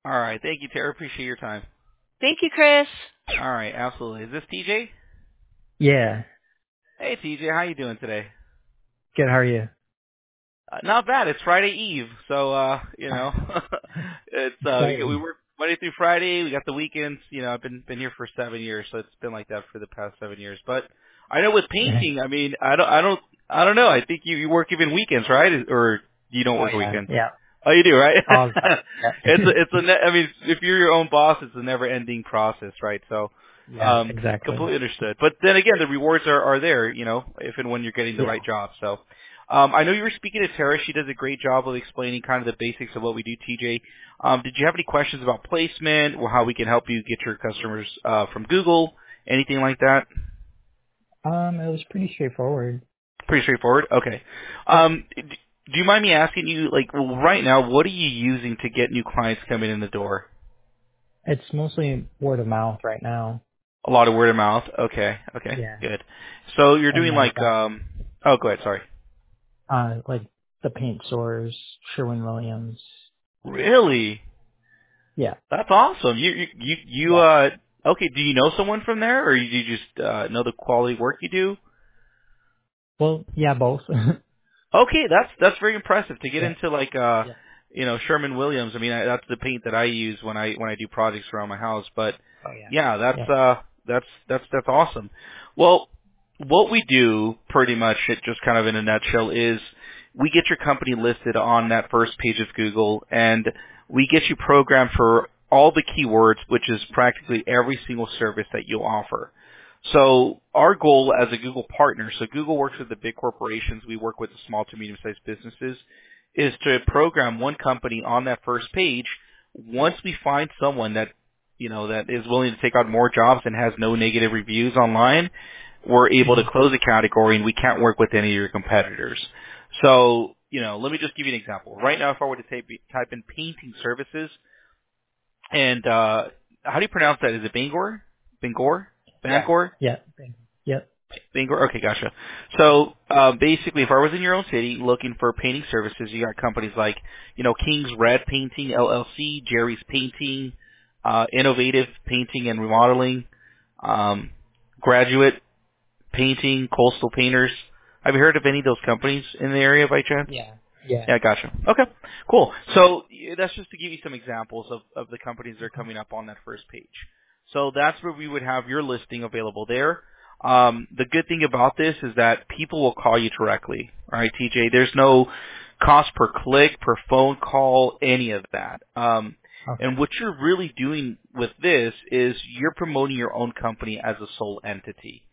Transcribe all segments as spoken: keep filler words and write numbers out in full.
All right. Thank you, Tara. Appreciate your time. Thank you, Chris. All right. Absolutely. Is this T J? Yeah. Hey, T J. How you doing today? Good. How are you? Uh, not bad. It's Friday Eve, so uh, you know, it's uh, we, we Exciting. work Monday through Friday. We got the weekends. You know, I've been been here for seven years, so it's been like that for the past seven years. But I know with painting, I mean, I don't, I don't, I don't know. I think you you work even weekends, right? Or you don't Oh work yeah. weekends? Yeah. Oh, you do, right? All the time. it's Yeah. a, it's a, ne- I mean, if you're your own boss, it's a never-ending process, right? So, yeah. um, Exactly. completely understood. But then again, the rewards are, are there, you know, if and when you're getting the Yeah. right job. So, um, I know you were speaking to Tara. She does a great job of explaining kind of the basics of what we do, T J. Um, did you have any questions about placement or how we can help you get your customers uh, from Google? Anything like that? Um, it was pretty straightforward. Pretty straightforward. Okay. Yep. Um, d- do you mind me asking you, like, well, right now, what are you using to get new clients coming in the door? It's mostly word of mouth right now. A lot of word of mouth. Okay. Okay. Yeah. Good. So you're And doing like like, um, um, oh, go ahead. Sorry. uh, like the paint stores, Sherwin Williams. Really? Yeah. That's awesome. You, you, you, you, Yeah. uh, okay. Do you know someone from there, or do you just uh, know the quality work you do? Well, yeah, both. Okay, that's that's very impressive to get yeah. into like uh Yeah. you know Sherman Williams. I mean, I, that's the paint that I use when I when I do projects around my house. But Oh yeah. yeah, that's Yeah. uh that's that's that's awesome. Well, what we do pretty much, it just kind of in a nutshell, is we get your company listed on that first page of Google, and we get you programmed for all the keywords, which is practically every single service that you'll offer. So our goal as a Google partner, so Google works with the big corporations, we work with the small to medium-sized businesses, is to program one company on that first page. Once we find someone that, you know, that is willing to take on more jobs and has no negative reviews online, we're able to hmm close a category and we can't work with any of your competitors. So, you know, let me just give you an example. Right now, if I were to type, type in painting services, and uh, how do you pronounce that? Is it Bangor? Bangor? Yeah. Bangor? Yeah. Yep. Bangor? Okay, gotcha. So uh, basically, if I was in your own city looking for painting services, you got companies like, you know, King's Red Painting L L C, Jerry's Painting, uh, Innovative Painting and Remodeling, um, Graduate Painting, Coastal Painters. Have you heard of any of those companies in the area by chance? Yeah. Yeah. Yeah, gotcha. Okay, cool. So y- that's just to give you some examples of, of the companies that are coming up on that first page. So that's where we would have your listing available there. Um, the good thing about this is that people will call you directly. All right, T J. There's no cost per click, per phone call, any of that. Um, Okay. and what you're really doing with this is you're promoting your own company as a sole entity.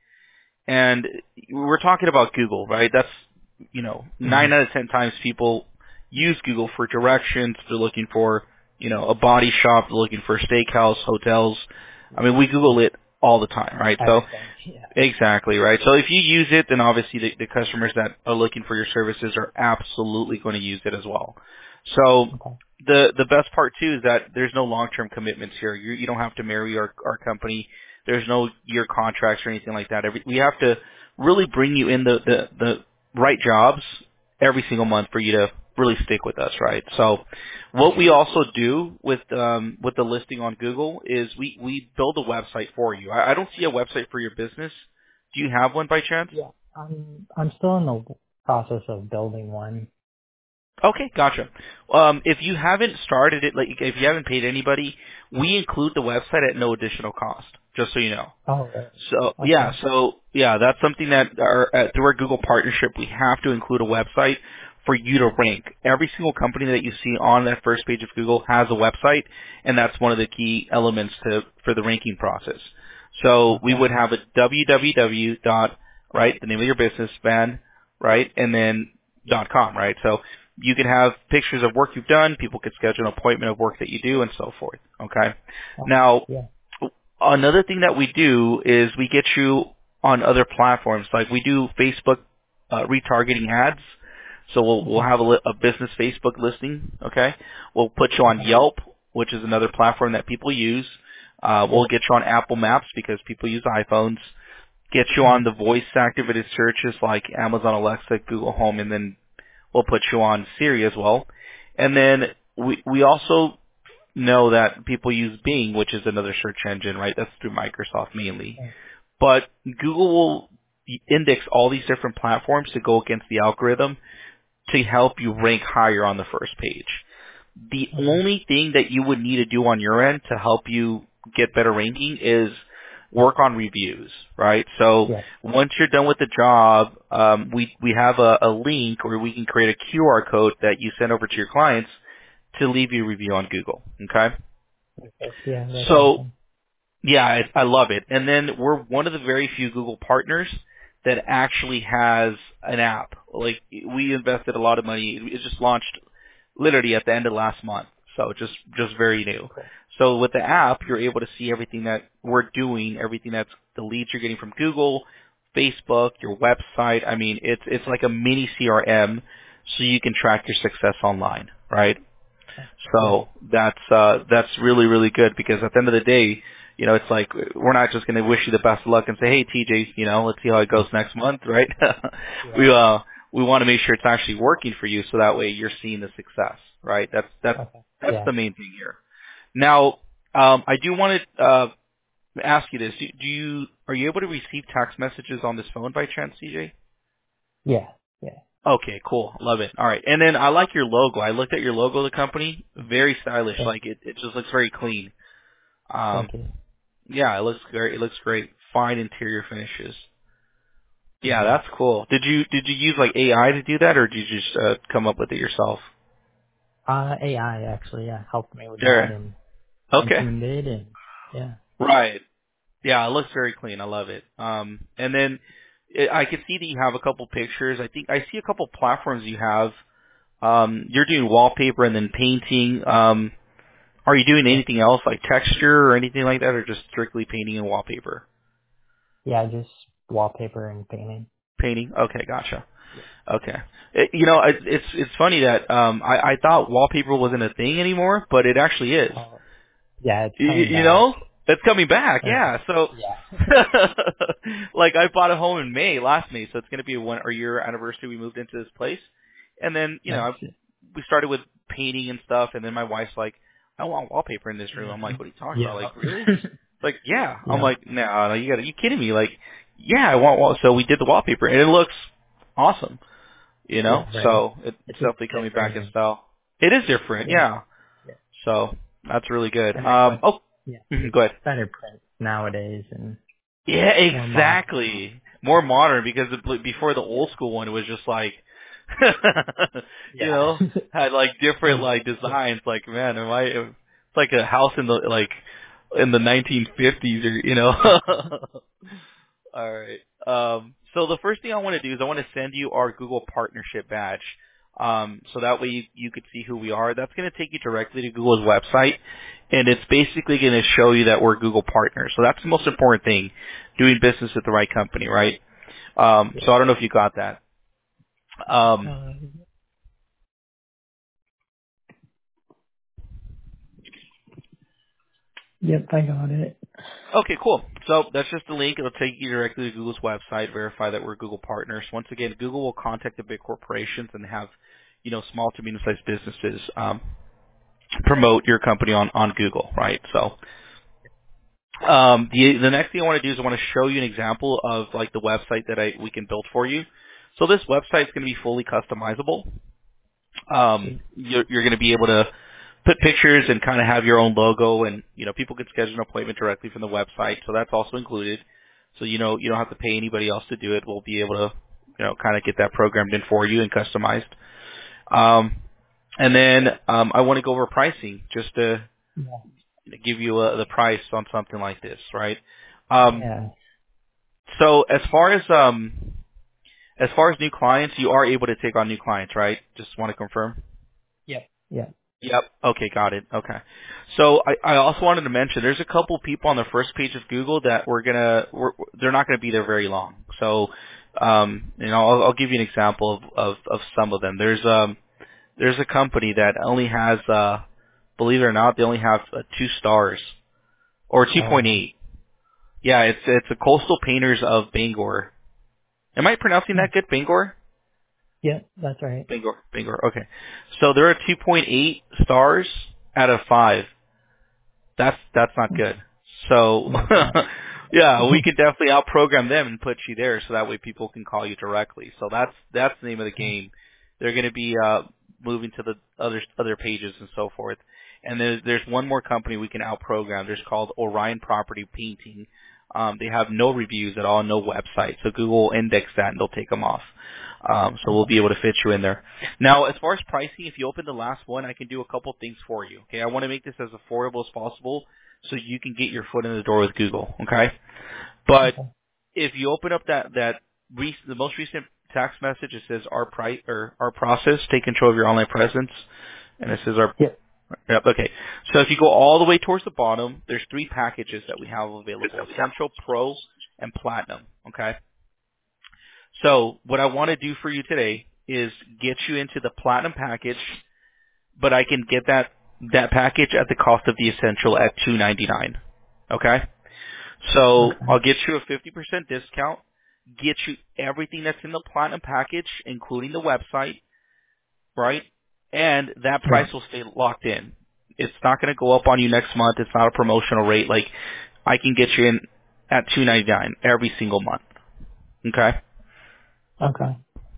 And we're talking about Google, right? That's, you know, hmm nine out of ten times people use Google for directions. They're looking for, you know, a body shop. They're looking for a steakhouse, hotels. I mean, Yeah. we Google it all the time, right? So, Everything. Yeah. exactly, right? So if you use it, then obviously the, the customers that are looking for your services are absolutely going to use it as well. So Okay. the the best part too is that there's no long term commitments here. You you don't have to marry our our company. There's no year contracts or anything like that. Every, we have to really bring you in the, the the right jobs every single month for you to really stick with us, right? So what we also do with um with the listing on Google is we we build a website for you. I, I don't see a website for your business. Do you have one by chance? Yeah. I'm I'm still in the process of building one. Okay, gotcha. Um, if you haven't started it, like if you haven't paid anybody, we include the website at no additional cost. Just so you know. Oh, really? So yeah, Okay. so yeah, that's something that our, uh, through our Google partnership, we have to include a website for you to rank. Every single company that you see on that first page of Google has a website, and that's one of the key elements to for the ranking process. So we Okay. would have a www dot right, the name of your business, van, right, and then dot com, right. So you can have pictures of work you've done. People could schedule an appointment of work that you do, and so forth. Okay. Okay. Now, Yeah. another thing that we do is we get you on other platforms. Like we do Facebook uh, retargeting ads. So we'll we'll Okay. have a, li- a business Facebook listing. Okay, we'll put you on Okay. Yelp, which is another platform that people use. Uh, we'll Yep. get you on Apple Maps because people use iPhones. Get you hmm on the voice activated searches like Amazon Alexa, Google Home, and then we'll put you on Siri as well. And then we we also know that people use Bing, which is another search engine, right? That's through Microsoft mainly. Right. But Google will index all these different platforms to go against the algorithm to help you rank higher on the first page. The Okay. only thing that you would need to do on your end to help you get better ranking is work on reviews, right? So Yeah. once you're done with the job, um, we we have a, a link where we can create a Q R code that you send over to your clients to leave you a review on Google. Okay, Okay. Yeah, that's so awesome. yeah, I, I love it. And then we're one of the very few Google partners that actually has an app. Like we invested a lot of money. It just launched literally at the end of last month. So just just very new. Cool. So with the app, you're able to see everything that we're doing, everything that's the leads you're getting from Google, Facebook, your website. I mean, it's it's like a mini C R M, so you can track your success online, right? Right. So that's uh, that's really really good because at the end of the day, you know, it's like we're not just going to wish you the best of luck and say, hey T J, you know, let's see how it goes next month, right? we Yeah. uh we want to make sure it's actually working for you, so that way you're seeing the success, right? That's that's Okay. that's Yeah. the main thing here. Now, um, I do want to uh, ask you this: do, do you are you able to receive text messages on this phone by chance, T J? Yeah. Yeah. Okay, cool. Love it. All right. And then I like your logo. I looked at your logo of the company. Very stylish. Thank, Like it, it just looks very clean. Um, thank you. yeah, it looks great. It looks great. Fine interior finishes. Yeah, hmm that's cool. Did you did you use like A I to do that, or did you just uh, come up with it yourself? Uh, A I actually, yeah, helped me with that There. and fine Okay. tuned it and yeah. Right. Yeah, it looks very clean. I love it. Um, and then it, I can see that you have a couple pictures. I think I see a couple platforms you have. Um, you're doing wallpaper and then painting. Um, Are you doing Yeah. anything else like texture or anything like that, or just strictly painting and wallpaper? Yeah, just wallpaper and painting. Painting. Okay, gotcha. Yeah. Okay. It, you know, it, it's it's funny that um, I, I thought wallpaper wasn't a thing anymore, but it actually is. Oh, yeah, it's You, coming you back. know, it's coming back. Uh, Yeah. So, yeah. like, I bought a home in May, last May, so it's going to be a one or year anniversary. We moved into this place, and then you know, Nice. I, we started with painting and stuff, and then my wife's like, "I want wallpaper in this room." I'm like, "What are you talking about? Yeah. Like, really?" Like, yeah. I'm yeah. like, no, no, you got, you kidding me? Like, yeah, I want wall. So we did the wallpaper, and it looks awesome. You know, Yeah, right. so it's It's just definitely coming back different in and style. It is different, yeah. yeah. Yeah. So that's really good. And there's Um, like, oh, yeah, mhm, there's go ahead. better print nowadays and Yeah, more modern. exactly. More modern because it, before the old Yeah. school one, it was just like, you Yeah. know, had like different and like designs. Like, man, am I? It's like a house in the like in the nineteen fifties, or you know. All right. Um, so the first thing I want to do is I want to send you our Google partnership badge. Um, so that way you, you could see who we are. That's going to take you directly to Google's website, and it's basically going to show you that we're Google partners. So that's the most important thing, doing business with the right company, right? Um, yeah. so I don't know if you got that. Um, Uh, yep, I got it. okay, cool. So that's just the link. It'll take you directly to Google's website, verify that we're Google partners. Once again, Google will contact the big corporations and have, you know, small to medium-sized businesses um, promote your company on, on Google, right? So um, the the next thing I want to do is I want to show you an example of like the website that I we can build for you. So this website is going to be fully customizable. Um, Sweet. you're, you're going to be able to put pictures and kind of have your own logo, and you know people can schedule an appointment directly from the website. So that's also included. So you know you don't have to pay anybody else to do it. We'll be able to you know kind of get that programmed in for you and customized. Um, and then um, I want to go over pricing just to Yeah. give you uh the price on something like this, right? Um, Yeah. so as far as um, as far as new clients, you are able to take on new clients, right? Just want to confirm. Yep. Yeah. Yep. Okay, got it. Okay. So I, I also wanted to mention there's a couple people on the first page of Google that we're gonna we're, they're not gonna be there very long. So um, you know I'll, I'll give you an example of, of of some of them. There's um there's a company that only has uh believe it or not they only have uh, two stars or Oh. two point eight. Yeah, it's it's the Coastal Painters of Bangor. Am I pronouncing Hmm. that good, Bangor? Yep, that's right. Bangor, Bangor. Okay. So there are two point eight stars out of five. That's that's not good. So No, it's not. yeah, we could definitely outprogram them and put you there, so that way people can call you directly. So that's that's the name of the game. They're going to be uh, moving to the other other pages and so forth. And there's there's one more company we can outprogram. There's called Orion Property Painting. Um, they have no reviews at all, no website. So Google will index that and they'll take them off. Um, so we'll Okay. be able to fit you in there. Now, as far as pricing, if you open the last one, I can do a couple things for you. Okay, I want to make this as affordable as possible so you can get your foot in the door with Google. Okay, but Okay. if you open up that that rec- the most recent text message, it says our price or our process, take control of your online presence, and it says our. Yep. Yep, okay. So if you go all the way towards the bottom, there's three packages that we have available: Essential, Pro, and Platinum. Okay. So what I want to do for you today is get you into the Platinum package, but I can get that that package at the cost of the Essential at two ninety-nine. Okay? So Okay. I'll get you a fifty percent discount, get you everything that's in the Platinum package, including the website, right? And that Yeah. price will stay locked in. It's not going to go up on you next month. It's not a promotional rate. Like, I can get you in at two ninety-nine every single month. Okay? Okay.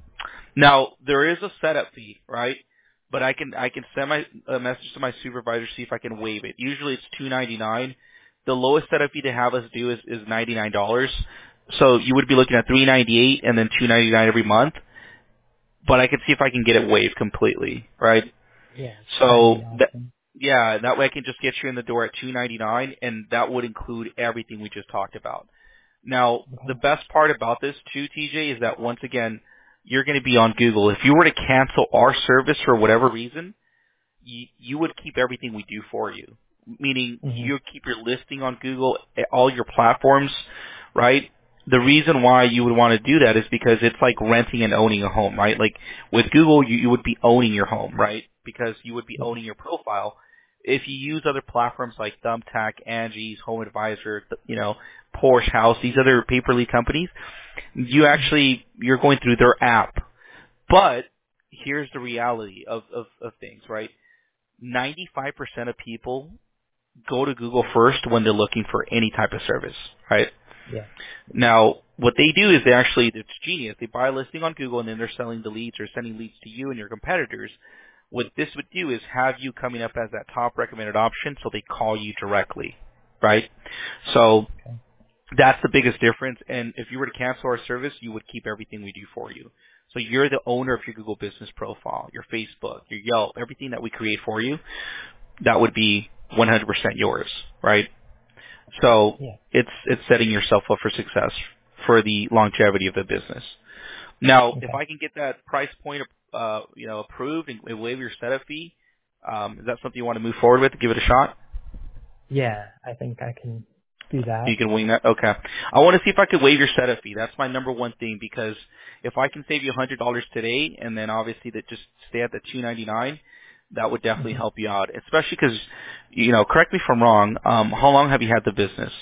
Now, there is a setup fee, right? But I can I can send my a message to my supervisor, see if I can waive it. Usually it's two ninety nine. The lowest setup fee to have us do is, is ninety nine dollars. So you would be looking at three ninety eight and then two ninety nine every month. But I can see if I can get it waived completely, right? Yeah. That'd So be that awesome. yeah, that way I can just get you in the door at two ninety nine, and that would include everything we just talked about. Now, the Okay. best part about this too, T J, is that once again, you're going to be on Google. If you were to cancel our service for whatever reason, you, you would keep everything we do for you. Meaning, Mhm. you keep your listing on Google, eh, all your platforms, right? The reason why you would want to do that is because it's like renting and owning a home, right? Like with Google, you, you would be owning your home, right? Because you would be Yeah. owning your profile. If you use other platforms like Thumbtack, Angie's, Home Advisor, you know, Porsche House, these other pay-per-lead companies, you Mhm. actually, you're going through their app. But here's the reality of, of, of things, right? ninety-five percent of people go to Google first when they're looking for any type of service, right? Yeah. Now, what they do is they actually, it's genius. They buy a listing on Google and then they're selling the leads or sending leads to you and your competitors. What this would do is have you coming up as that top recommended option so they call you directly, right? So Okay. that's the biggest difference. And if you were to cancel our service, you would keep everything we do for you. So you're the owner of your Google business profile, your Facebook, your Yelp, everything that we create for you, that would be one hundred percent yours, right? So Yeah. it's it's setting yourself up for success for the longevity of the business. Now, if Okay. I can get that price point, uh, you know, approved and, and waive your setup fee, um, is that something you want to move forward with? Give it a shot. Yeah. I think I can do that. You can wing that. Okay. I want to see if I could waive your setup fee. That's my number one thing because if I can save you a hundred dollars today, and then obviously that just stay at the two ninety nine, that would definitely Mhm. help you out. Especially because, you know, correct me if I'm wrong. Um, how long have you had the business?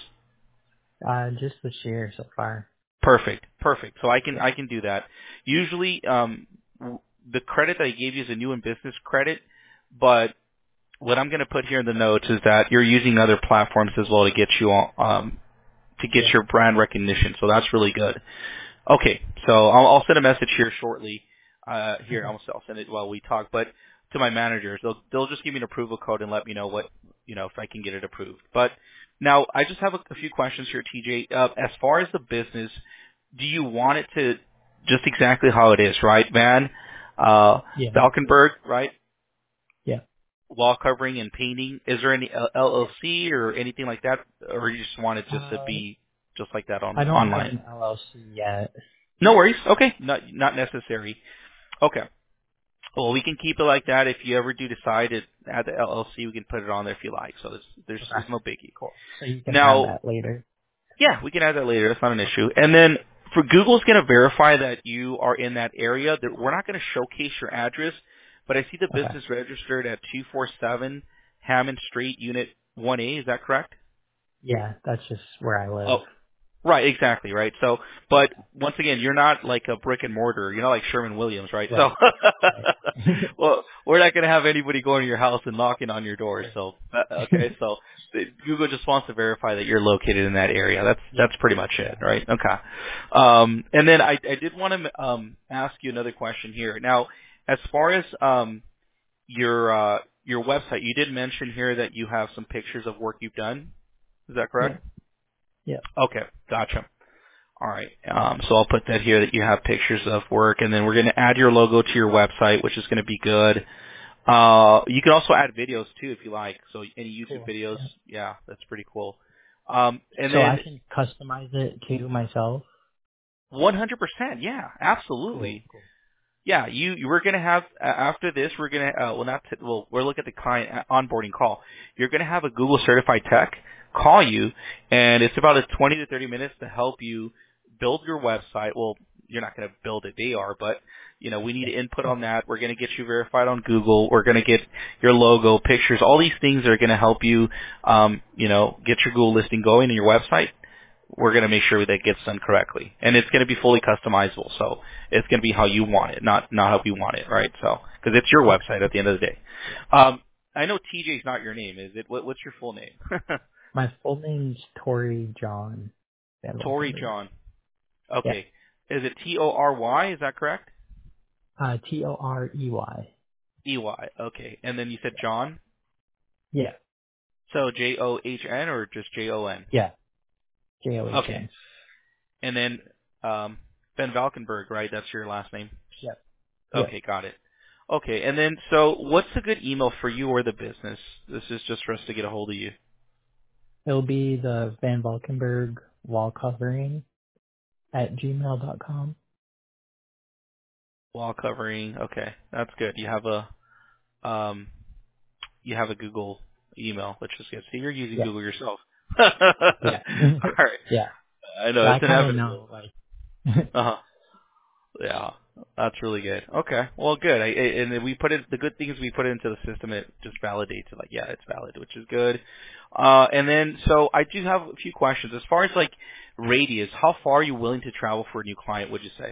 Uh, just this year so far. Perfect. Perfect. So I can Yeah. I can do that. Usually, um, w- the credit that I gave you is a new in business credit, but what I'm going to put here in the notes is that you're using other platforms as well to get you on, um, to get Yeah. your brand recognition. So that's really good. Okay, so I'll, I'll send a message here shortly. Uh, here, Okay. I'll, I'll send it while we talk. But to my managers, they'll they'll just give me an approval code and let me know what you know if I can get it approved. But now I just have a, a few questions here, T J. Uh, as far as the business, do you want it to just exactly how it is, right? Van, uh, Yeah. Falkenberg, right? Yeah. Wall covering and painting. Is there any L L C or anything like that, or you just want it just to Um, be just like that on I don't have online? an L L C yet. No worries. Okay, not not necessary. Okay. Well, we can keep it like that. If you ever do decide to add the L L C, we can put it on there if you like. So there's there's, Okay. there's no biggie. Cool. So you can add Now, that later. yeah, we can add that later. That's not an issue. And then for Google's going to verify that you are in that area. That we're not going to showcase your address, but I see the Okay. business registered at two forty-seven Hammond Street, Unit one A. Is that correct? Yeah, that's just where I Oh, live. Right, exactly, right. So, but once again, you're not like a brick and mortar. You're not like Sherman Williams, right? So, Right. Right. well, we're not going to have anybody going to your house and knocking on your door. Right. So, uh, okay, so the- Google just wants to verify that you're located in that area. That's Yeah. that's pretty much it, Yeah. right? Okay. Um, and then I, I did want to um, ask you another question here. Now, as far as um, your uh, your website, you did mention here that you have some pictures of work you've done. Is that Yeah. correct? Yeah. Okay, gotcha. All right. Um, so I'll put that here that you have pictures of work, and then we're going to add your logo to your website, which is going to be good. Uh, you can also add videos too if you like. So any YouTube Cool. videos, Yeah. yeah, that's pretty cool. Um, and So I then can customize it to myself. one hundred percent, yeah, absolutely. Cool. Cool. Yeah, you, you we're gonna have uh, after this we're gonna uh, well not t- well we'll look at the client uh, onboarding call. You're gonna have a Google certified tech call you, and it's about a twenty to thirty minutes to help you build your website. Well, you're not gonna build it; they are, but you know we need Yeah. input on that. We're gonna get you verified on Google. We're gonna get your logo, pictures, all these things are gonna help you, um, you know, get your Google listing going in your website. We're going to make sure that it gets done correctly. And it's going to be fully customizable. So it's going to be how you want it, not not how we want it, right? So, because it's your Okay. website at the end of the day. Yeah. Um, I know T J is not your name, is it? What, what's your full name? My full name's Tori John Van Tori Valkenburg. John. Yeah. Okay. Is it T O R Y? Is that correct? Uh, T O R E Y. E Y. Okay. And then you said Yeah. John? Yeah. So J O H N or just J O N? Yeah. J O H Okay. N. And then um, Ben Valkenburg, right? That's your last name? Yep. Yep. Okay, got it. Okay, and then so what's a good email for you or the business? This is just for us to get a hold of you. It'll be the Van Valkenburg wall covering at gmail dot com. Wall covering. Okay, that's good. You have a um you have a Google email, which is good. See, you're using Yeah. Google yourself. Yeah. All right. Yeah. I know So I it's kind of inevitable. know, like, Uh huh. Yeah, that's really good. Okay, well, good. I, I- and then we put it. The good thing is we put it into the system. It just validates it. Like, yeah, it's valid, which is good. Uh, and then, so I do have a few questions. As far as like radius, how far are you willing to travel for a new client? Would you say?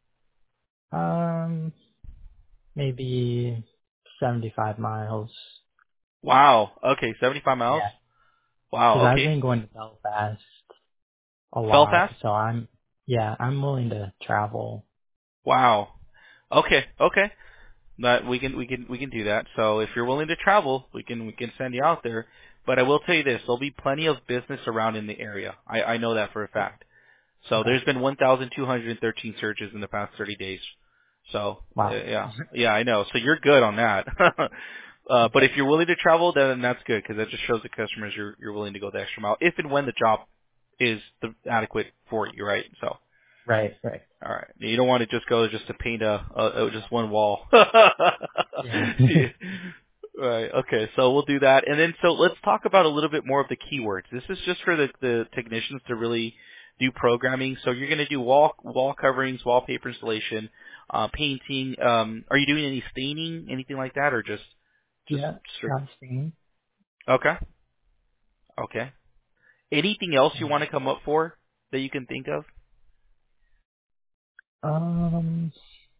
um, maybe seventy-five miles. Wow. Okay, seventy-five miles. Yeah. Because Wow. I've Okay. been going to Belfast a lot, Belfast. so I'm, yeah, I'm willing to travel. Wow. Okay. Okay. That we can we can we can do that. So if you're willing to travel, we can we can send you out there. But I will tell you this: there'll be plenty of business around in the area. I, I know that for a Cool. fact. So Okay. there's been one thousand two hundred thirteen searches in the past thirty days. So uh, Wow. yeah, yeah, I know. So you're good on that. uh, but Okay. if you're willing to travel, then that's good because that just shows the customers you're you're willing to go the extra mile if and when the job is the adequate for you, right? So. Right, right. All right. You don't want to just go just to paint a, a, a No. just one wall. Yeah. Yeah. Right. Okay. So we'll do that, and then so let's talk about a little bit more of the keywords. This is just for the the technicians to really do programming. So you're going to do wall wall coverings, wallpaper installation, uh, painting. Um, are you doing any staining, anything like that, or just just Yeah. strict? I've seen. Okay. Okay. Anything else you And, want to come up for that you can think of? um,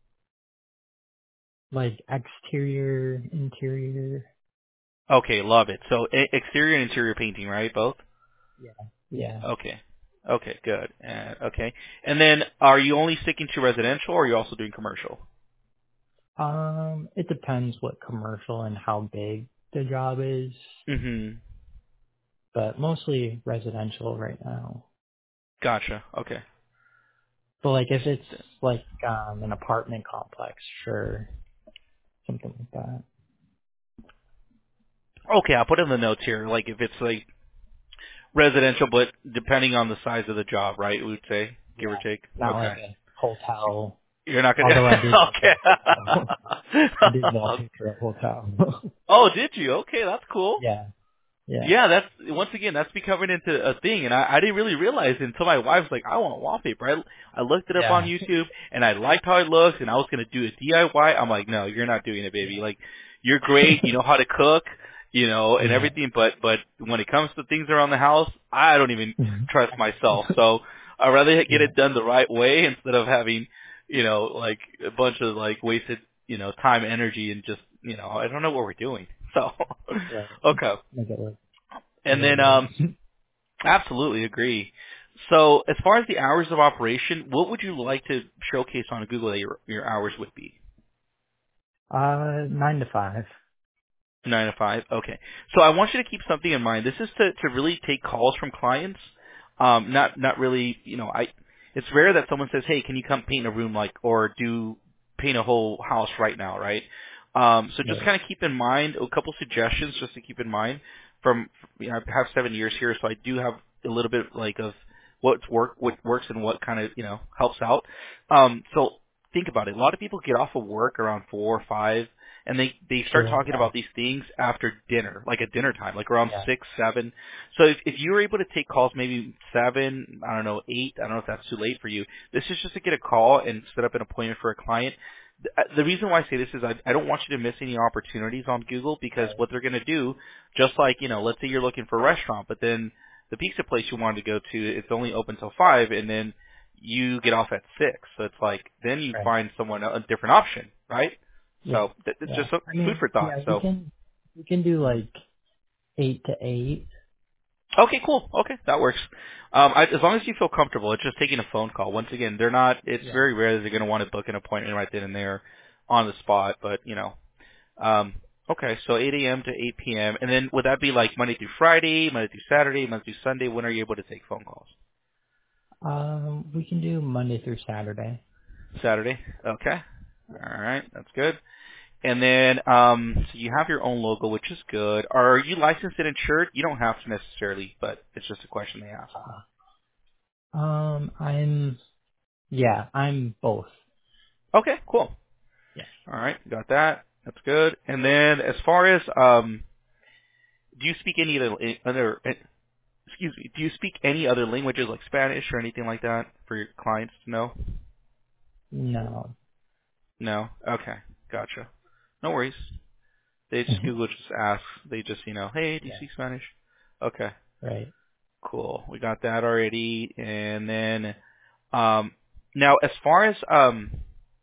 like exterior, interior. Okay, love it. So e- exterior and interior painting, right? Both. Yeah. Yeah. Okay. Okay, good. Uh, okay. And then are you only sticking to residential or are you also doing commercial? Um, it depends what commercial and how big the job is, Mm-hmm. but mostly residential right now. Gotcha. Okay. But like if it's like um an apartment complex, sure, something like that. Okay, I'll put in the notes here, like if it's like residential, but depending on the size of the job, right, we would say, give or Yeah. take. Not Okay. like a hotel. You're not going Although I did to, like a hotel. I did okay. wallpaper a hotel. Oh, did you? Okay, that's cool. yeah. Yeah. Yeah, that's once again that's becoming into a thing, and I, I didn't really realize it until my wife was like, "I want wallpaper." I I looked it up on Yeah. YouTube, and I liked how it looks, and I was gonna do a D I Y. I'm like, "No, you're not doing it, baby. Yeah. Like, you're great. You know how to cook. you know, and Yeah. everything. But but when it comes to things around the house, I don't even trust myself. So I'd rather get Yeah. it done the right way instead of having, you know, like a bunch of like wasted, you know, time, energy, and just, you know, I don't know what we're doing. So Right. okay, Make it work. and Make it then right. um, absolutely agree. So as far as the hours of operation, what would you like to showcase on Google that your your hours would be? uh, nine to five. Nine to five. Okay. So I want you to keep something in mind. This is to, to really take calls from clients. Um, not not really. You know, I. It's rare that someone says, "Hey, can you come paint a room like or do paint a whole house right now?" Right. Um, so just Right. kind of keep in mind a couple suggestions just to keep in mind. From you know, I have seven years here, so I do have a little bit like of what's work, what works, and what kind of you know helps out. Um, so think about it. A lot of people get off of work around four or five and they they start Sure. talking Yeah. about these things after dinner, like at dinner time, like around Yeah. six, seven. So if if you were able to take calls maybe seven, I don't know, eight, I don't know if that's too late for you. This is just to get a call and set up an appointment for a client. The uh, the reason why I say this is I, I don't want you to miss any opportunities on Google because Right. what they're going to do, just like, you know, let's say you're looking for a restaurant, but then the pizza place you wanted to go to, it's only open till five, and then you get off at six. So it's like, then you Right. find someone, a different option, right? Yeah. So th- it's Yeah. just some I food mean, for thought. yeah, we So can, we can do like eight to eight. okay, cool. Okay, that works. Um, I, as long as you feel comfortable, it's just taking a phone call. Once again, they're not. It's Yeah. very rare that they're going to want to book an appointment right then and there, on the spot. But you know, um, okay. So eight a.m. to eight p.m. And then would that be like Monday through Friday, Monday through Saturday, Monday through Sunday? When are you able to take phone calls? Um, we can do Monday through Saturday. Saturday. Okay. All right, that's good. And then, um, so you have your own logo, which is good. Are you licensed and insured? You don't have to necessarily, but it's just a question they ask. Uh, um, I'm, yeah, I'm both. Okay, cool. Yeah. All right, got that. That's good. And then, as far as, um, do you speak any other, other, eh, excuse me, do you speak any other languages like Spanish or anything like that for your clients to know? No. No. Okay, gotcha. No worries. They just Google just ask. They just, you know, hey, do you Yeah. speak Spanish? Okay, Right. cool. We got that already. And then, um, now as far as um,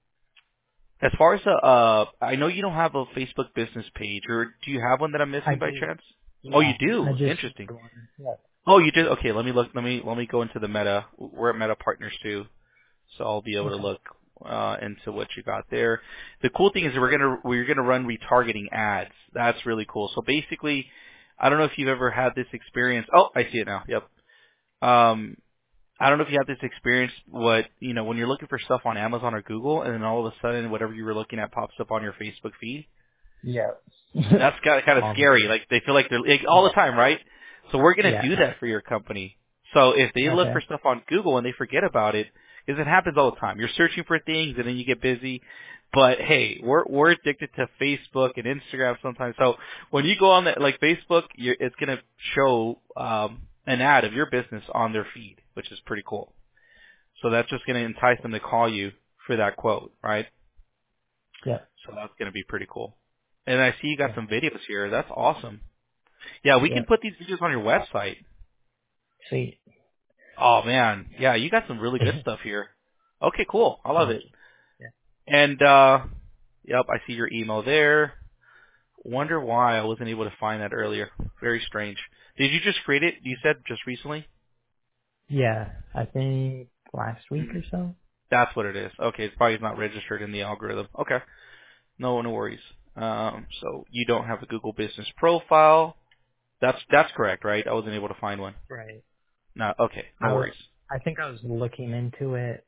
as far as uh, uh, I know you don't have a Facebook business page, or do you have one that I'm I missing by do. chance? Oh, you Yeah. I do. just Interesting. made one. Yeah. Oh, you did. Okay, let me look. Let me let me go into the Meta. We're at Meta Partners too, so I'll be able to Okay. look uh, into what you got there. The cool thing is we're gonna we're gonna run retargeting ads. That's really cool. So basically, I don't know if you've ever had this experience. Oh, I see it now. Yep. Um, I don't know if you have this experience. What you know when you're looking for stuff on Amazon or Google, and then all of a sudden whatever you were looking at pops up on your Facebook feed. Yeah. That's kind of kind of All the scary. time. Like they feel like they're like, all the Yeah. time, right? So we're gonna Yeah. do that for your company. So if they look for Okay. stuff on Google and they forget about it, because it happens all the time. You're searching for things and then you get busy. But hey, we're we're addicted to Facebook and Instagram sometimes. So when you go on that like Facebook, you're, it's gonna show um, an ad of your business on their feed, which is pretty cool. So that's just gonna entice them to call you for that quote, right? Yeah. So that's gonna be pretty cool. And I see you got Yeah. some videos here. That's awesome. Yeah, we Yeah. can put these videos on your website. Sweet. Oh man, yeah, you got some really good stuff here. Okay, cool. I love Thank it. you. Yeah. And uh yep, I see your email there. Wonder why I wasn't able to find that earlier. Very strange. Did you just create it? You said just recently? Yeah. I think last week Mm, or so. that's what it is. Okay, it's probably not registered in the algorithm. Okay. No, no worries. Um, so you don't have a Google Business profile. That's that's correct, right? I wasn't able to find one. Right. No, okay, no I was, worries. I think I was looking into it.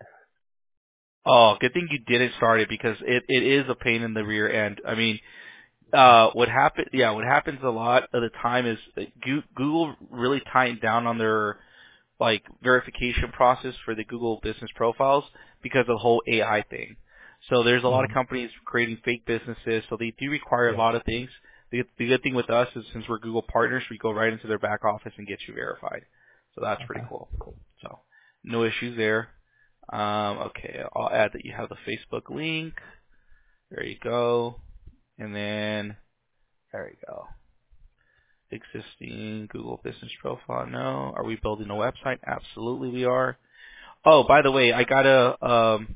Oh, good thing you didn't start it because it, it is a pain in the rear end. I mean, Yeah. uh, what happen? Yeah, what happens a lot of the time is that Goo- Google really tightened down on their like verification process for the Google business profiles because of the whole A I thing. So there's a lot of Mm. companies creating fake businesses, so they do require a Yeah. lot of things. The, the good thing with us is since we're Google partners, we go right into their back office and get you verified. So that's pretty Okay. cool. Cool. So no issues there. Um, okay, I'll add that you have the Facebook link. There you go. And then, there you go. Existing Google Business Profile? No. Are we building a website? Absolutely, we are. Oh, by the way, I got a um,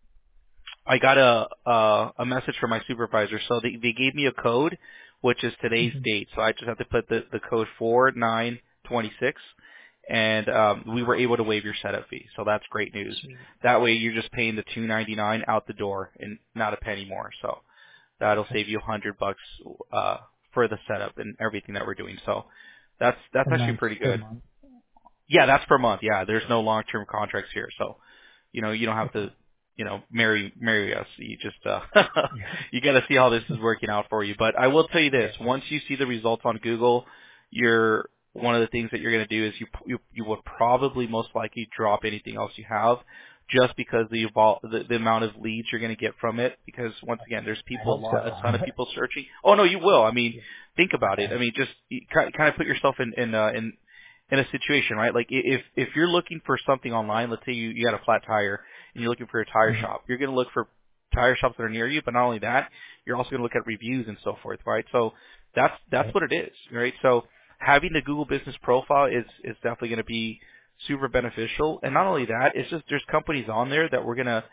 I got a uh, a message from my supervisor. So they they gave me a code, which is today's Mhm. date. So I just have to put the the code four nine twenty six, and um, we were able to waive your setup fee. So that's great news. Sweet. That way, you're just paying the two ninety nine out the door and not a penny more. So that'll Okay. save you a hundred bucks uh, for the setup and everything that we're doing. So that's that's And actually that's pretty per good. month. Yeah, that's per month. Yeah, there's no long term contracts here. So you know, you don't have Okay. to, you know, marry marry us. You just uh Yeah. you got to see how this is working out for you. But I will tell you this: Yeah. once you see the results on Google, you're one of the things that you're going to do is you you you will probably most likely drop anything else you have, just because the evol- the, the amount of leads you're going to get from it. Because once again, there's I people a hope lot, a so. ton of people searching. Oh no, you will. I mean, Yeah. think about it. Okay. I mean, just kind kind of put yourself in in uh, in in a situation, right? Like i- if if you're looking for something online, let's say you you got a flat tire and you're looking for a tire Mhm. shop, you're going to look for tire shops that are near you. But not only that, you're also going to look at reviews and so forth, right? So that's that's Right. what it is, right? So having the Google Business Profile is is definitely going to be super beneficial. And not only that, it's just there's companies on there that we're going to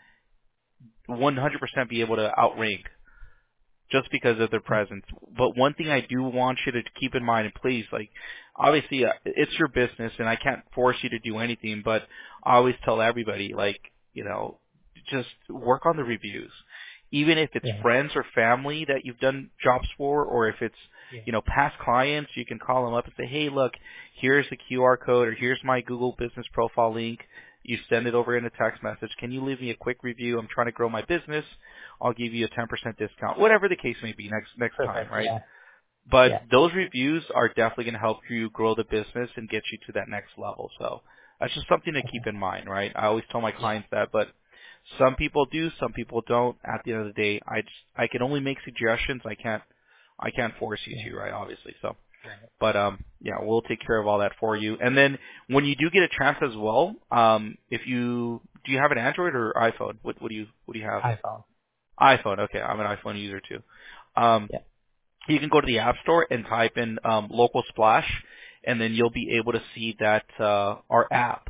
one hundred percent be able to outrank just because of their Mm. presence. But one thing I do want you to keep in mind, and please, like, obviously uh, it's your business, and I can't force you to do anything. But I always tell everybody, like, you know, just work on the reviews, even if it's Yeah. friends or family that you've done jobs for, or if it's Yeah. you know past clients. You can call them up and say, hey, look, here's the Q R code, or here's my Google Business Profile link. You send it over in a text message. Can you leave me a quick review? I'm trying to grow my business. I'll give you a ten percent discount, whatever the case may be next next time, Perfect. right? Yeah. But Yeah. those reviews are definitely going to help you grow the business and get you to that next level. So that's just something to Okay. keep in mind, right? I always tell my Yeah. clients that, but some people do, some people don't. At the end of the day, I just, I can only make suggestions. I can't I can't force you Yeah. to, right? Obviously, so. Right. But um, yeah, we'll take care of all that for you. And then when you do get a chance as well, um, if you do you have an Android or iPhone? What what do you what do you have? iPhone. iPhone. Okay, I'm an iPhone user too. Um, Yeah. you can go to the App Store and type in um, Local Splash, and then you'll be able to see that uh, our app.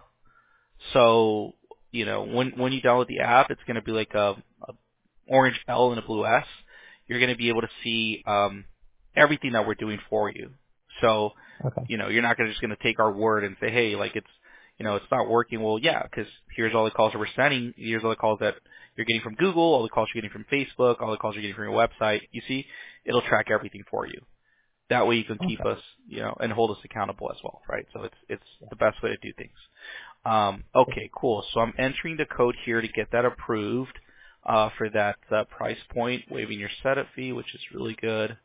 So you know when when you download the app, it's going to be like a, a orange L and a blue S. You're going to be able to see um, everything that we're doing for you. So Okay. you know you're not gonna just going to take our word and say, hey, like it's you know it's not working. Well, yeah, because here's all the calls that we're sending. Here's all the calls that you're getting from Google, all the calls you're getting from Facebook, all the calls you're getting from your website. You see, it'll track everything for you. That way you can keep Okay. us, you know, and hold us accountable as well, right? So it's it's Yeah. the best way to do things. Um, Cool. okay, cool. So I'm entering the code here to get that approved uh, for that uh, price point, waiving your setup fee, which is really good.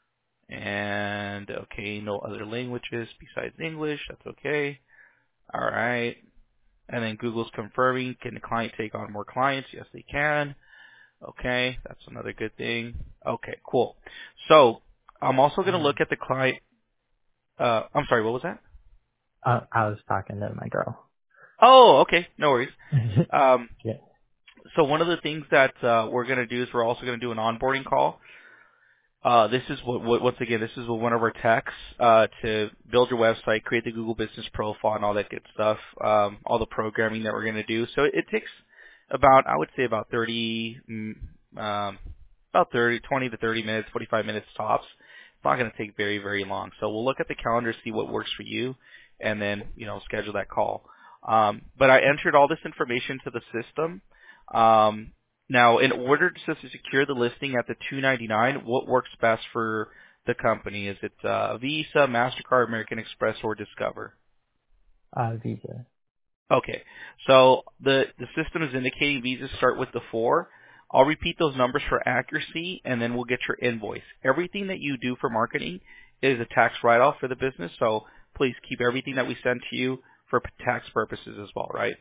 And okay, no other languages besides English. That's okay. All right. And then Google's confirming, can the client take on more clients? Yes, they can. Okay, that's another good thing. Okay, cool. So I'm also going to look Um, at the client. Uh, I'm sorry, what was that? I, I was talking to my girl. Oh, okay, no worries. Yeah. Um, so one of the things that uh, we're going to do is we're also going to do an onboarding call. Uh, this is what, what, once again, this is what one of our techs uh, to build your website, create the Google Business Profile, and all that good stuff. Um, all the programming that we're going to do. So it, it takes about, I would say, about thirty, mm, um, about thirty, twenty to thirty minutes, forty-five minutes tops. It's not going to take very, very long. So we'll look at the calendar, see what works for you, and then you know schedule that call. Um, but I entered all this information to the system. Um, now, in order to to secure the listing at the two ninety-nine, what works best for the company? Is it uh, Visa, Mastercard, American Express, or Discover? Uh, Visa. Okay, so the the system is indicating Visas start with the four. I'll repeat those numbers for accuracy, and then we'll get your invoice. Everything that you do for marketing is a tax write-off for the business, so please keep everything that we send to you for p- tax purposes as well, right?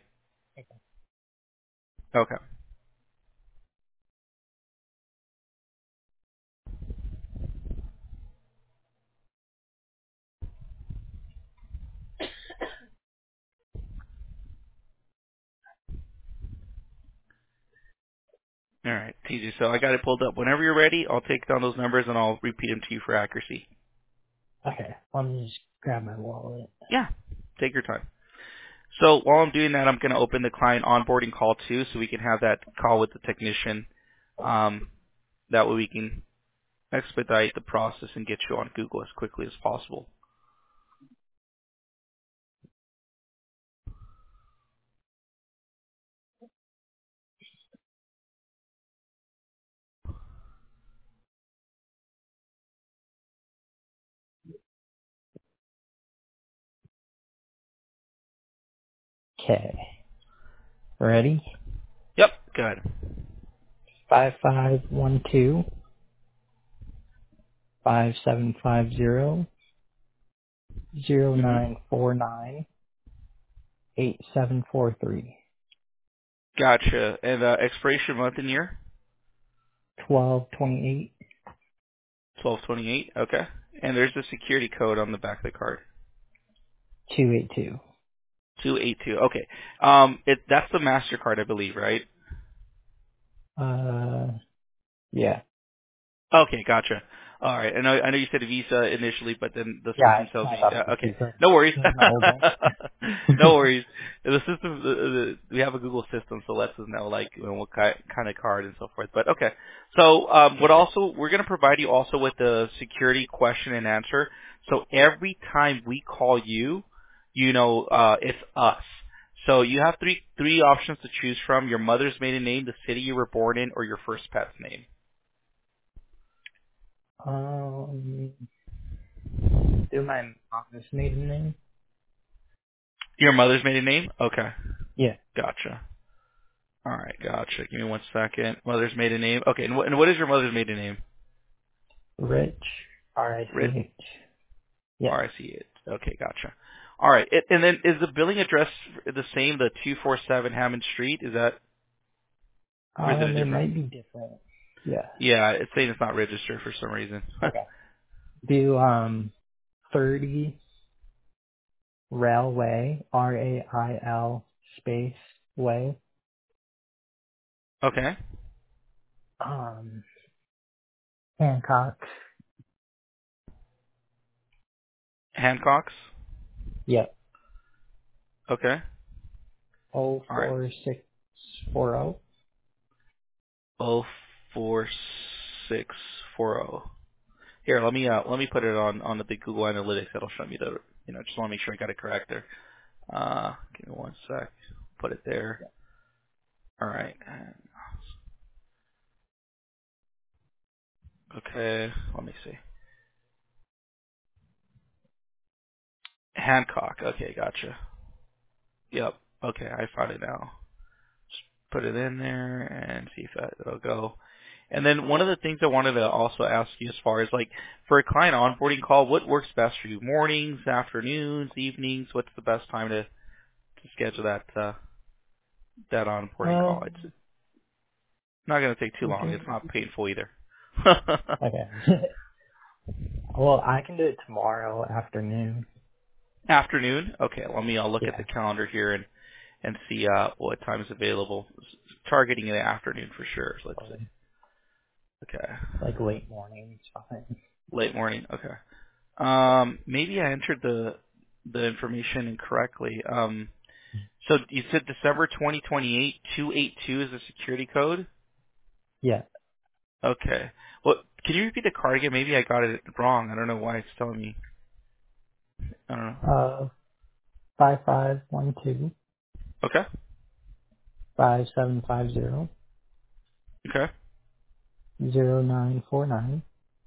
Okay. All right, T J. So I got it pulled up. Whenever you're ready, I'll take down those numbers and I'll repeat them to you for accuracy. Okay, let me just grab my wallet. Yeah, take your time. So while I'm doing that, I'm going to open the client onboarding call too, so we can have that call with the technician. Um, that way we can expedite the process and get you on Google as quickly as possible. Okay, ready? Yep, good. Five five one two five seven five zero zero Mm-hmm. nine four nine eight seven four three Gotcha. And uh, expiration month and year? twelve twenty eight twelve twenty-eight. Okay. And there's a security code on the back of the card. two eight two. two eight two. Okay. Um, it that's the MasterCard, I believe, right? Uh, yeah. Okay, gotcha. All right. I know I know you said Visa initially, but then the Yeah, system I, tells I me. thought it Uh, was okay, Visa. no worries. This is my old bank. No worries. The system, the, the, we have a Google system, so lets us know like you know, what ki- kind of card and so forth. But okay. So um, what also we're going to provide you also with the security question and answer. So every time we call you, you know, uh, it's us. So you have three three options to choose from: your mother's maiden name, the city you were born in, or your first pet's name. Um, do my mom's maiden name? Your mother's maiden name? Okay. Yeah. Gotcha. All right, gotcha. Give me one second. Mother's maiden name. Okay, and, wh- and what is your mother's maiden name? Rich. R I C Rit. H. Yeah. R I C it. Okay, gotcha. All right, it, and then is the billing address the same? The two four seven Hammond Street. Is that, or is it a Um, it different? might be different. Yeah. Yeah, it's saying it's not registered for some reason. Okay. Do, um, thirty Railway, R A I L space way, Okay. um, Hancock. Hancock's. Yep. Okay. Oh All right. four six four oh. Oh four six four oh. Here, let me uh, let me put it on on the big Google Analytics. That'll show me the, you know, just want to make sure I got it correct there. Uh, give me one sec. Put it there. All right. Okay. Let me see. Hancock. Okay, gotcha. Yep. Okay, I found it now. Just put it in there and see if that, it'll go. And then one of the things I wanted to also ask you as far as like for a client onboarding call, what works best for you? Mornings, afternoons, evenings? What's the best time to, to schedule that uh, that onboarding call? Um, It's not going to take too we long. can, It's not painful either. okay. Well, I can do it tomorrow afternoon. Afternoon? Okay, let me I'll look at Yeah. the calendar here and and see uh what time is available. Targeting in the afternoon for sure. So let's Or, see. Okay. like late morning is fine. Late morning. Okay. Um maybe I entered the the information incorrectly. Um so you said December twenty twenty-eight, two eight two is the security code? Yeah. Okay. Well, can you repeat the card again? Maybe I got it wrong. I don't know why it's telling me. I don't know. Uh, five five one two Okay. five seven five zero Okay. zero nine four nine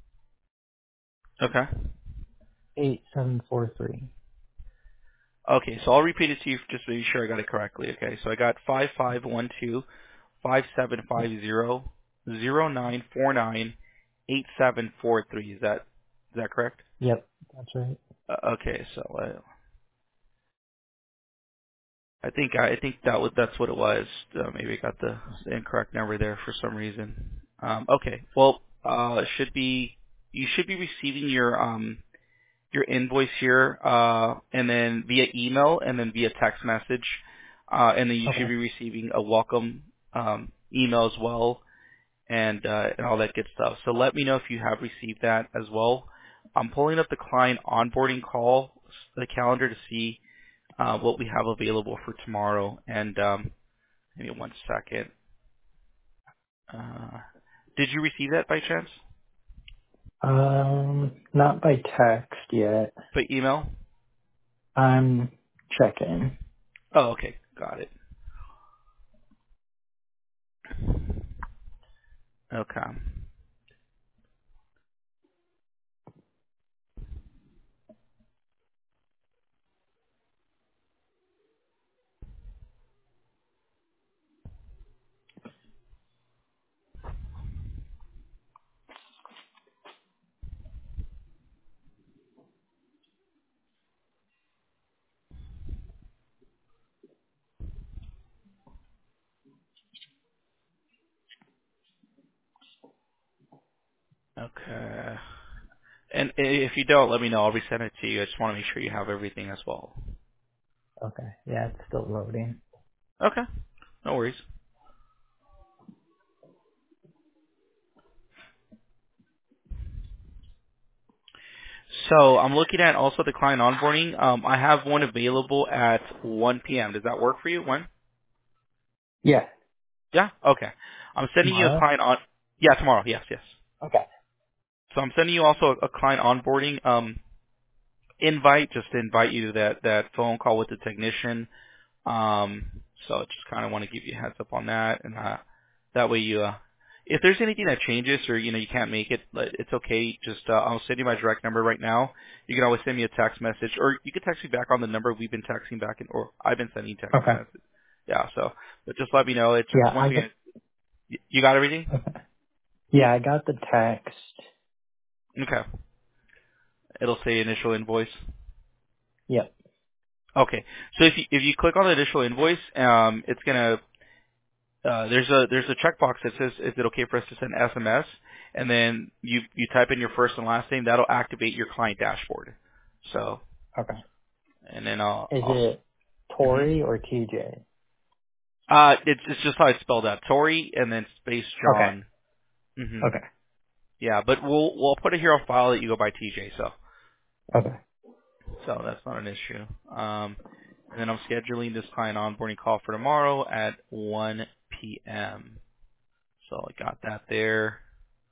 Okay. eight seven four three. Okay, so I'll repeat it to you just to be sure I got it correctly. Okay, so I got five five one two five seven five zero zero nine four nine eight seven four three. Is that is that correct? Yep, that's right. Uh, okay, so uh, I think I, I think that was that's what it was. Uh, maybe I got the, the incorrect number there for some reason. Um, okay, well, uh, it should be you should be receiving your um your invoice here, uh, and then via email and then via text message, uh, and then you should Okay. be receiving a welcome um, email as well, and uh, and all that good stuff. So let me know if you have received that as well. I'm pulling up the client onboarding call, the calendar to see uh, what we have available for tomorrow. And um, give me one second. Uh, did you receive that by chance? Um, not by text yet. By email? I'm checking. Oh, okay. Got it. Okay. Okay. And i- if you don't, let me know. I'll resend it to you. I just want to make sure you have everything as well. Okay. Yeah, it's still loading. Okay. No worries. So I'm looking at also the client onboarding. Um, I have one available at one p.m. Does that work for you? When? Yeah. Yeah? Okay. I'm sending you a Tomorrow? client on, yeah, tomorrow. Yes, yes. Okay. So I'm sending you also a client onboarding um, invite, just to invite you to that, that phone call with the technician. Um, so just kind of want to give you a heads up on that, and uh, that way you, uh, if there's anything that changes or you know you can't make it, like, it's okay. Just uh, I'll send you my direct number right now. You can always send me a text message, or you can text me back on the number we've been texting back, in, or I've been sending text Okay. messages. Yeah. So, but just let me know. It's Yeah, once I got, again, y- you got everything. okay. Yeah, I got the text. Okay. It'll say initial invoice. Yep. Okay. So if you if you click on the initial invoice, um, it's gonna uh, there's a there's a checkbox that says is it okay for us to send S M S, and then you you type in your first and last name. That'll activate your client dashboard. So Okay. and then I'll, Is I'll it hmm Tori or T J? uh it's it's just how it's spelled out, Tori and then space Okay. John. hmm Okay. Yeah, but we'll we'll put it here on file that you go by T J. So Okay. so that's not an issue. Um, and then I'm scheduling this client onboarding call for tomorrow at one p.m. So I got that there.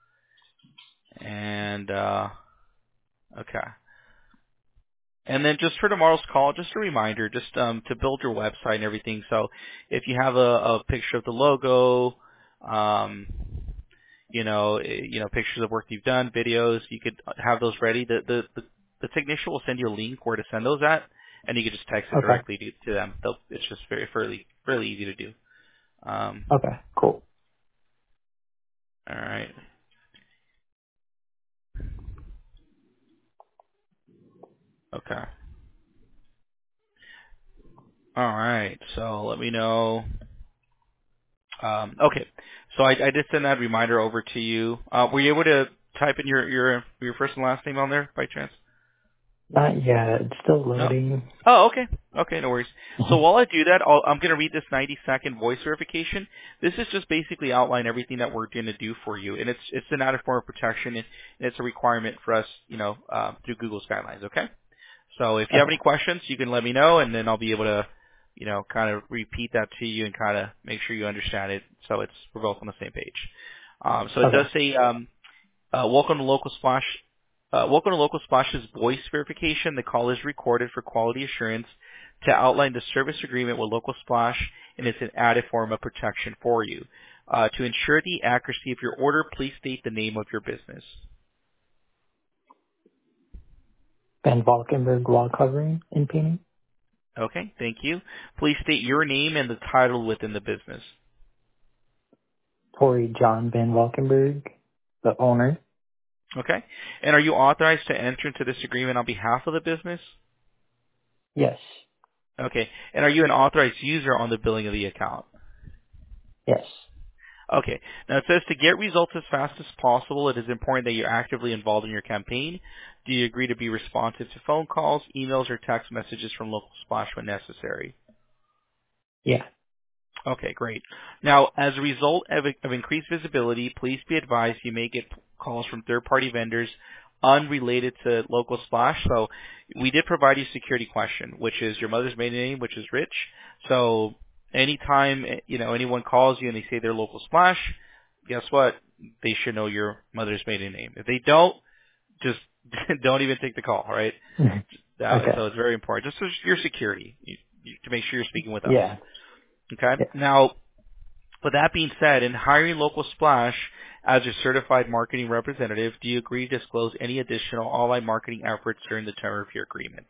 And uh okay. And then just for tomorrow's call, just a reminder, just um to build your website and everything. So if you have a, a picture of the logo, um you know, eh, you know, pictures of work you've done, videos, you could have those ready. The the the, the technician will send you a link where to send those at, and you can just text it Okay. directly to, to them. They'll, it's just very fairly fairly easy to do. Um Okay. Cool. all right. Okay. All right. So let me know. Um, okay. So I, I did send that reminder over to you. Uh, were you able to type in your, your your first and last name on there by chance? Not yet. It's still No. loading. Oh, okay. Okay, no worries. So while I do that, I'll, I'm going to read this ninety second voice verification. This is just basically outline everything that we're going to do for you, and it's it's an added form of protection, and, and it's a requirement for us, you know, uh, through Google's guidelines. Okay. So if you have Okay. any questions, you can let me know, and then I'll be able to, you know, kind of repeat that to you and kind of make sure you understand it, so it's we're both on the same page. Um, so it does Okay. say, um, uh, "Welcome to Local Splash." Uh, welcome to Local Splash's voice verification. The call is recorded for quality assurance to outline the service agreement with Local Splash, and it's an added form of protection for you. Uh, to ensure the accuracy of your order, please state the name of your business. Ben Valkenburg wall covering and painting. Okay, thank you. Please state your name and the title within the business. Tori John Ben Valkenburg, the owner. Okay. And are you authorized to enter into this agreement on behalf of the business? Yes. Okay. And are you an authorized user on the billing of the account? Yes. Okay. Now it says to get results as fast as possible, it is important that you're actively involved in your campaign. Do you agree to be responsive to phone calls, emails, or text messages from Local Splash when necessary? Yeah. Okay, great. Now, as a result of, of increased visibility, please be advised you may get calls from third-party vendors unrelated to Local Splash. So we did provide you a security question, which is your mother's maiden name, which is Rich. So anytime, you know, anyone calls you and they say they're Local Splash, guess what? They should know your mother's maiden name. If they don't, just don't even take the call, right? Uh, Okay. so it's very important. Just for your security, you, you, to make sure you're speaking with us. Yeah. Okay? Yeah. Now, with that being said, in hiring Local Splash as your certified marketing representative, do you agree to disclose any additional online marketing efforts during the term of your agreement?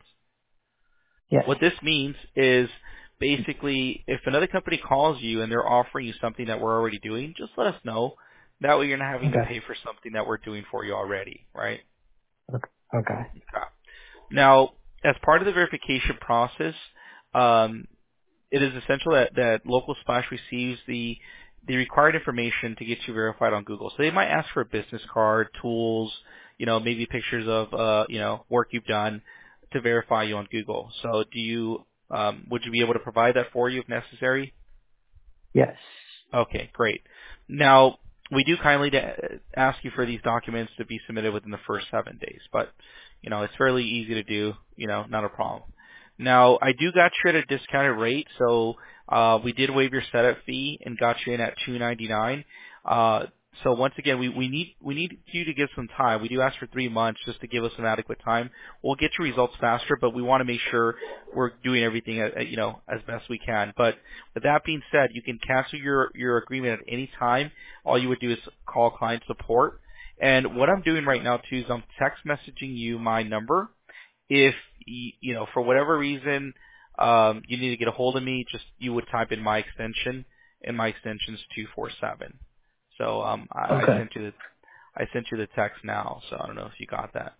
Yes. What this means is basically if another company calls you and they're offering you something that we're already doing, just let us know. That way you're not having to Okay. pay for something that we're doing for you already, right? Okay. Okay. Okay. Now, as part of the verification process, um, it is essential that, that Local Splash receives the the required information to get you verified on Google. So they might ask for a business card, tools, you know, maybe pictures of uh, you know, work you've done to verify you on Google. So do you um, would you be able to provide that for you if necessary? Yes. Okay, great. Now, we do kindly to ask you for these documents to be submitted within the first seven days, but, you know, it's fairly easy to do, you know, not a problem. Now, I do got you at a discounted rate, so uh, we did waive your setup fee and got you in at two ninety-nine. Uh, so once again, we, we need we need you to give some time. We do ask for three months just to give us some adequate time. We'll get your results faster, but we want to make sure we're doing everything, uh, you know, as best we can. But with that being said, you can cancel your your agreement at any time. All you would do is call client support. And what I'm doing right now too is I'm text messaging you my number. If y- you know, for whatever reason, um, you need to get a hold of me, just you would type in my extension, and my extension is two four seven. So um, I, I Okay. sent you the I sent you the text now. So I don't know if you got that.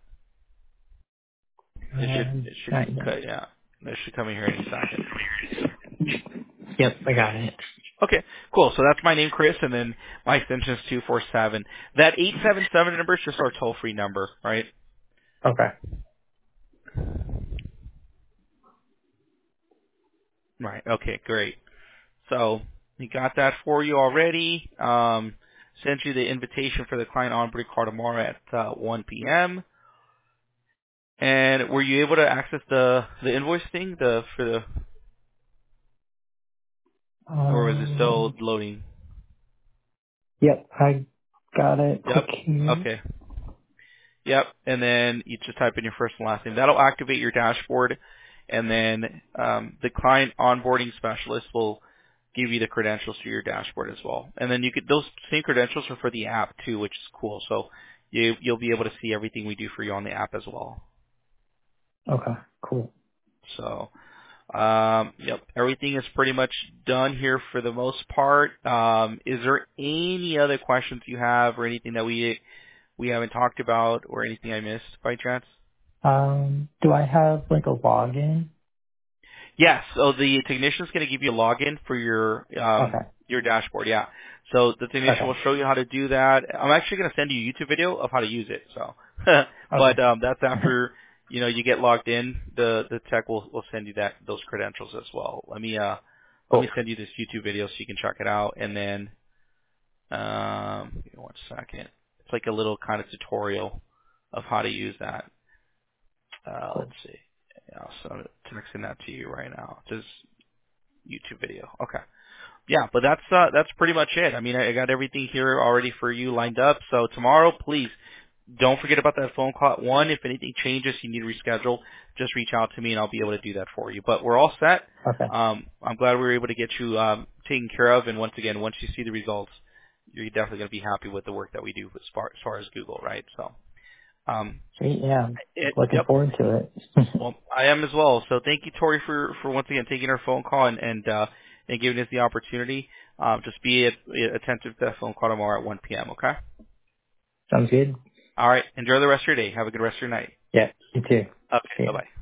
It should Um, it should not yet. cut yeah. It should come in here any second. Yep, I got it. Okay, cool. So that's my name, Chris, and then my extension is two four seven. That eight seven seven number is just our toll free number, right? Okay. Right. Okay, great. So we got that for you already. Um, sent you the invitation for the client onboarding call tomorrow at uh, one p.m. And were you able to access the the invoice thing, the for the, or was it still Um, loading? yep, I got it. Click Yep. here. Okay. Yep. And then you just type in your first and last name. That'll activate your dashboard, and then um, the client onboarding specialist will give you the credentials to your dashboard as well. And then you could those same credentials are for the app too, which is cool. So you you'll be able to see everything we do for you on the app as well. Okay, cool. So um, yep, everything is pretty much done here for the most part. Um, is there any other questions you have, or anything that we we haven't talked about, or anything I missed by chance? Um, do I have like a login? Yes. So the technician is going to give you a login for your um, Okay. your dashboard. Yeah. So the technician Okay. will show you how to do that. I'm actually going to send you a YouTube video of how to use it. So, but Okay. um, that's after you know you get logged in. The the tech will will send you that those credentials as well. Let me uh let me Cool. send you this YouTube video so you can check it out. And then um, give me one second. It's like a little kind of tutorial of how to use that. Uh, let's Cool. see. Yeah, so I'm texting that to you right now. Just YouTube video. Okay. Yeah, but that's uh, that's pretty much it. I mean, I, I got everything here already for you lined up. So tomorrow, please don't forget about that phone call at one. If anything changes, you need to reschedule, just reach out to me and I'll be able to do that for you. But we're all set. Okay. Um, I'm glad we were able to get you um, taken care of. And once again, once you see the results, you're definitely going to be happy with the work that we do as far as, far as Google, right? So, um, Sweet. Yeah, I'm it, looking yep. forward to it. Well, I am as well. So thank you, Tori, for, for once again taking our phone call and and, uh, and giving us the opportunity. Um, just be at, attentive to that phone call tomorrow at one p.m. Okay. Sounds good. All right. Enjoy the rest of your day. Have a good rest of your night. Yeah, you too. Okay. See ya. Bye bye.